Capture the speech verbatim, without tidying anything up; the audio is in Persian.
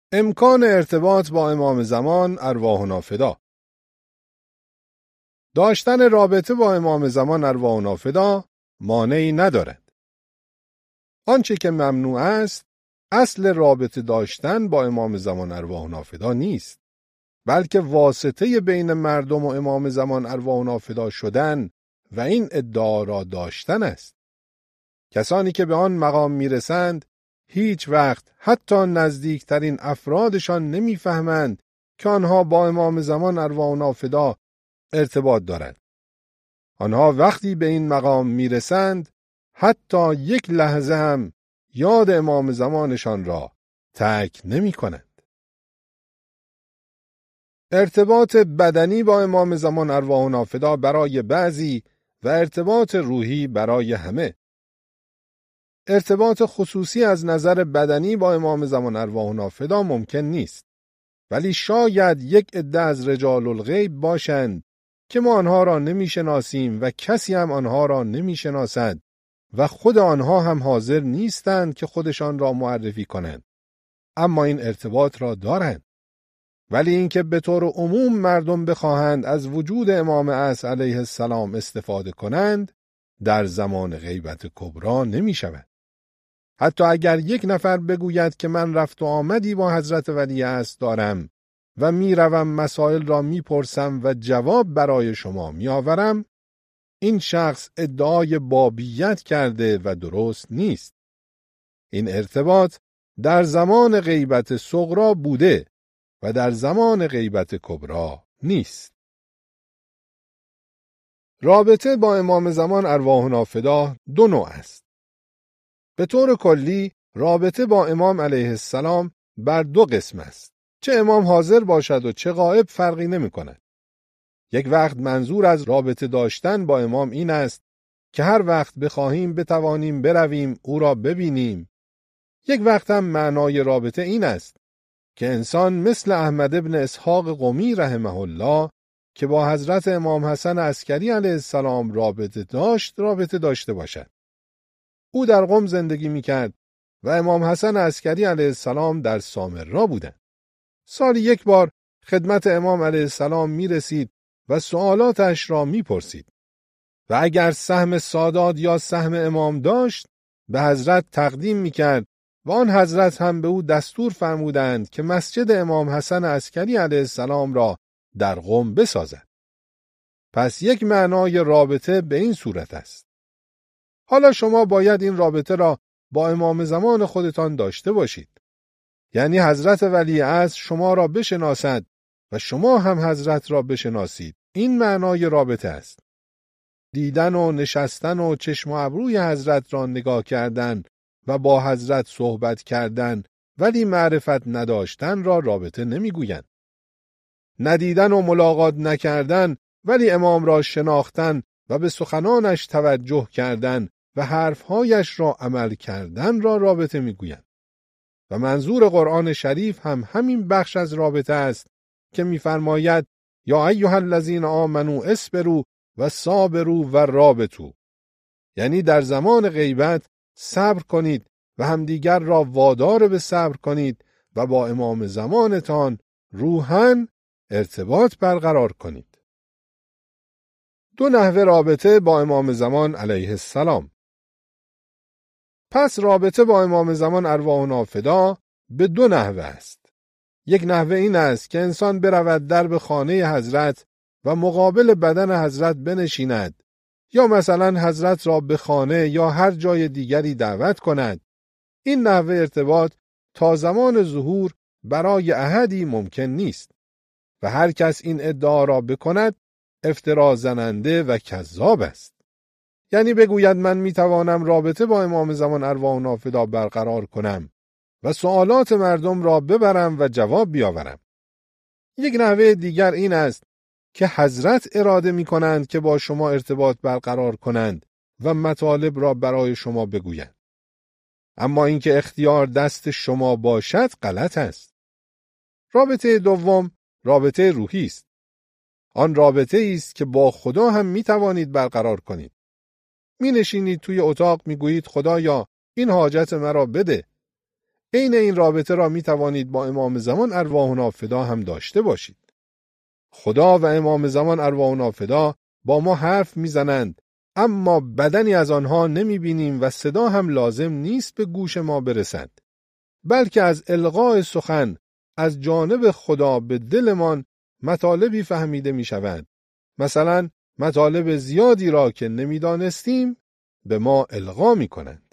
امکان ارتباط با امام زمان ارواحنا فدا. داشتن رابطه با امام زمان ارواحنا فدا مانعی ندارد. آنچه که ممنوع است، اصل رابطه داشتن با امام زمان ارواحنا فدا نیست، بلکه واسطه بین مردم و امام زمان ارواحنا فدا شدن و این ادعا را داشتن است. کسانی که به آن مقام میرسند هیچ وقت حتی نزدیکترین افرادشان نمیفهمند که آنها با امام زمان ارواحنا فدا ارتباط دارند. آنها وقتی به این مقام میرسند حتی یک لحظه هم یاد امام زمانشان را ترک نمی کنند. ارتباط بدنی با امام زمان ارواحنا فدا برای بعضی و ارتباط روحی برای همه. ارتباط خصوصی از نظر بدنی با امام زمان ارواحنا فدا ممکن نیست، ولی شاید یک عده از رجال الغیب باشند که ما آنها را نمی شناسیم و کسی هم آنها را نمی شناسد و خود آنها هم حاضر نیستند که خودشان را معرفی کنند، اما این ارتباط را دارند. ولی اینکه به طور عموم مردم بخواهند از وجود امام عصر علیه السلام استفاده کنند در زمان غیبت کبری نمی شود. حتی اگر یک نفر بگوید که من رفت و آمدی با حضرت ولی عصر دارم و می روم مسائل را می پرسم و جواب برای شما می آورم، این شخص ادعای بابیت کرده و درست نیست. این ارتباط در زمان غیبت صغری بوده و در زمان غیبت کبری نیست. رابطه با امام زمان ارواحنا فدا دو نوع است. به طور کلی رابطه با امام علیه السلام بر دو قسم است. چه امام حاضر باشد و چه غائب فرقی نمی کند. یک وقت منظور از رابطه داشتن با امام این است که هر وقت بخواهیم بتوانیم برویم او را ببینیم. یک وقت هم معنای رابطه این است که انسان مثل احمد ابن اسحاق قمی رحمه الله که با حضرت امام حسن عسکری علیه السلام رابطه داشت رابطه داشته باشد. او در قم زندگی میکرد و امام حسن عسکری علیه السلام در سامرا بودند. سالی یک بار خدمت امام علیه السلام میرسید و سوالاتش را میپرسید و اگر سهم سادات یا سهم امام داشت به حضرت تقدیم میکرد و آن حضرت هم به او دستور فرمودند که مسجد امام حسن عسکری علیه السلام را در قم بسازد. پس یک معنای رابطه به این صورت است. حالا شما باید این رابطه را با امام زمان خودتان داشته باشید. یعنی حضرت ولی عصر شما را بشناسد و شما هم حضرت را بشناسید. این معنای رابطه است. دیدن و نشستن و چشم و ابروی حضرت را نگاه کردن و با حضرت صحبت کردن ولی معرفت نداشتن را رابطه نمیگویند. ندیدن و ملاقات نکردن ولی امام را شناختن و به سخنانش توجه کردن و حرفهایش را عمل کردن را رابطه میگویند. و منظور قرآن شریف هم همین بخش از رابطه است که میفرماید یا ایها الذین آمنوا اصبروا و صابروا و رابطوا. یعنی در زمان غیبت صبر کنید و همدیگر را وادار به صبر کنید و با امام زمانتان روحاً ارتباط برقرار کنید. دو نحوه رابطه با امام زمان علیه السلام. پس رابطه با امام زمان ارواحنا فدا به دو نحوه است. یک نحوه این است که انسان برود درب خانه حضرت و مقابل بدن حضرت بنشیند یا مثلا حضرت را به خانه یا هر جای دیگری دعوت کند. این نحوه ارتباط تا زمان ظهور برای احدی ممکن نیست و هر کس این ادعا را بکند افترا زننده و کذاب است. یعنی بگوید من میتوانم رابطه با امام زمان ارواحنا فدا برقرار کنم و سوالات مردم را ببرم و جواب بیاورم. یک نحوه دیگر این است که حضرت اراده می کنند که با شما ارتباط برقرار کنند و مطالب را برای شما بگویند. اما اینکه اختیار دست شما باشد غلط است. رابطه دوم رابطه روحی است. آن رابطه است که با خدا هم می توانید برقرار کنید. می نشینید توی اتاق می گویید خدایا این حاجت مرا بده. عین این رابطه را می توانید با امام زمان ارواحنا فدا هم داشته باشید. خدا و امام زمان ارواحنا فدا با ما حرف می زنند، اما بدنی از آنها نمی بینیم و صدا هم لازم نیست به گوش ما برسد، بلکه از القاء سخن از جانب خدا به دلمان مطالبی فهمیده می شود. مثلا مطالب زیادی را که نمی دانستیم به ما القا می کنند.